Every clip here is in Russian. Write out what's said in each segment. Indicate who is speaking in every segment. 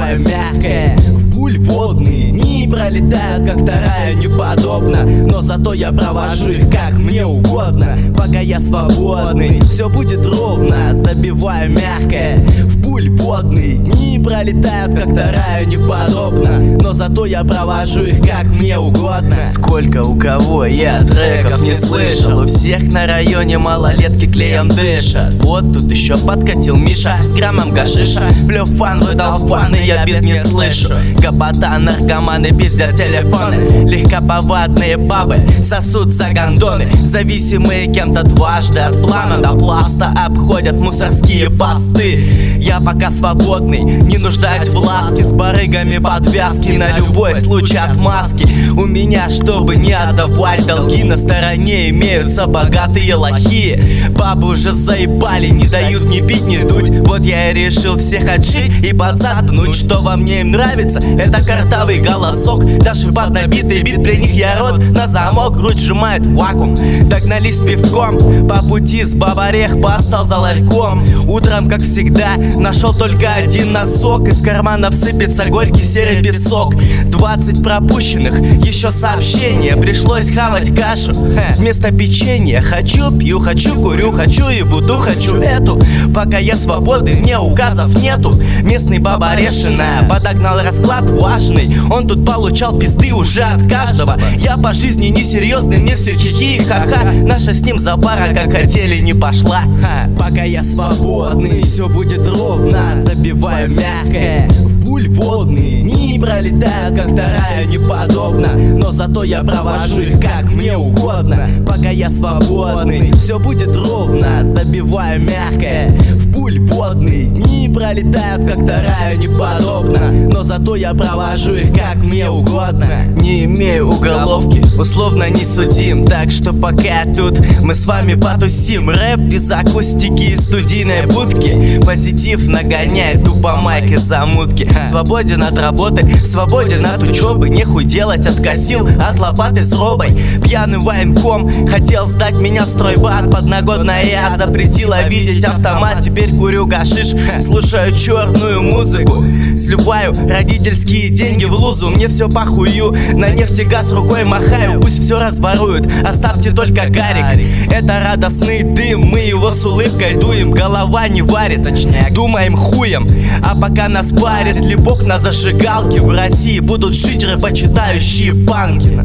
Speaker 1: забиваю мягкое. В пуль водные дни пролетают как-то раю неподобно, но зато я провожу их как мне угодно. Пока я свободный, все будет ровно, забиваю мягкое. В пуль водные дни пролетают как-то раю неподобно, но зато я провожу их как мне угодно. Сколько у кого я треков не слышал, у всех на районе малолетки клеем дышат. Вот тут еще подкатил Миша с граммом гашиша. Плев фан, выдал фан, и я бит не слышу. Гопота, наркоманы пиздят телефоны. Легковатные бабы сосутся гондоны, зависимые кем-то дважды от плана до пласта, обходят мусорские посты. Я пока свободный, не нуждаюсь в ласке, с барыгами подвязки на любой случай отмазки. У меня, чтобы не отдавать долги, на стороне имеются богатые лохи. Бабы уже заебали, не дают ни пить, ни дуть. Вот я и решил всех отшить и под зад пнуть. Что во мне им нравится, это картавый голосок. Даже под набитый бит при них я рот на замок, грудь сжимает вакуум. Догнались пивком, по пути с бабарех поссал за ларьком. Утром, как всегда, нашел только один носок, из карманов сыпется горький серый песок. 20 пропущенных, еще сообщения, пришлось хавать кашу вместо печенья. Хочу, пью, хочу, курю, хочу и буду, хочу эту. Пока я свободный, мне указов нету. Местный бабарешина подогнал расклад важный, он тут получал пизды уже от каждого. Я по жизни несерьезный, мне все хихи, ха-ха. Наша с ним запара, как хотели, не пошла. Пока я свободный, все будет ровно, забиваю мягкое. В пуль водные дни пролетают как-то раю неподобно, но зато я провожу их как мне угодно. Пока я свободный, все будет ровно, забиваю мягкое. В пуль водные дни пролетают как-то раю неподобно, но зато я провожу их как мне угодно. Не имею уголовки, условно не судим, так что пока тут мы с вами потусим. Рэп без акустики и студийной будки, позитив нагоняет тупо майк и замутки. Свободен от работы, свободен от учебы, нехуй делать, откосил от лопаты с робой. Пьяный военком хотел сдать меня в стройбат, подногодная я запретила видеть автомат. Теперь курю гашиш, слушаю черную музыку, сливаю родительские деньги в лузу. Мне все похую, на нефтегаз рукой махаю, пусть все разворуют, оставьте только гарик. Это радостный дым, мы его с улыбкой дуем, голова не варит, точнее думаем хуем. А пока нас парит либок на зажигалке, в России будут жить рэпочитающие Панкина.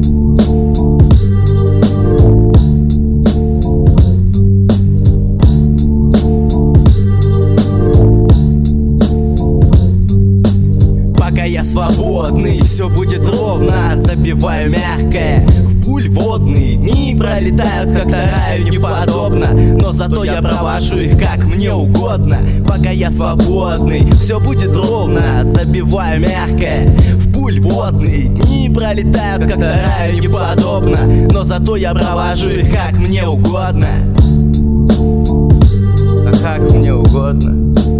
Speaker 1: Пока я свободный, все будет ровно, забиваю мягкое. В пуль водные дни пролетают как-то раю неподобно, но зато я провожу их как мне угодно. Пока я свободный, все будет ровно, забиваю мягкое. В пуль водные дни пролетают как-то раю неподобно, но зато я провожу их как мне угодно. А как мне угодно.